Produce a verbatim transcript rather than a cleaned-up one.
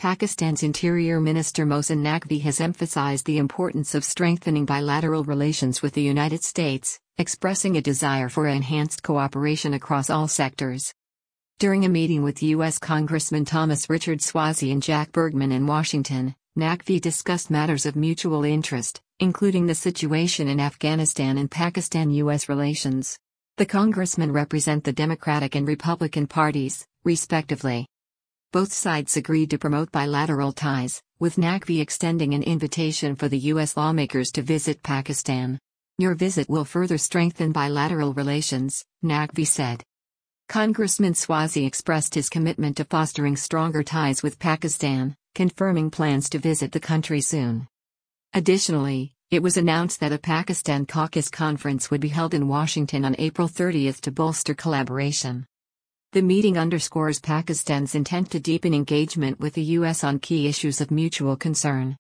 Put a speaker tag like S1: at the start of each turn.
S1: Pakistan's Interior Minister Mohsin Naqvi has emphasized the importance of strengthening bilateral relations with the United States, expressing a desire for enhanced cooperation across all sectors. During a meeting with U S Congressman Thomas Richard Swazi and Jack Bergman in Washington, Naqvi discussed matters of mutual interest, including the situation in Afghanistan and Pakistan-U S relations. The congressmen represent the Democratic and Republican parties, respectively. Both sides agreed to promote bilateral ties, with Naqvi extending an invitation for the U S lawmakers to visit Pakistan. "Your visit will further strengthen bilateral relations," Naqvi said. Congressman Swazi expressed his commitment to fostering stronger ties with Pakistan, confirming plans to visit the country soon. Additionally, it was announced that a Pakistan Caucus Conference would be held in Washington on April thirtieth to bolster collaboration. The meeting underscores Pakistan's intent to deepen engagement with the U S on key issues of mutual concern.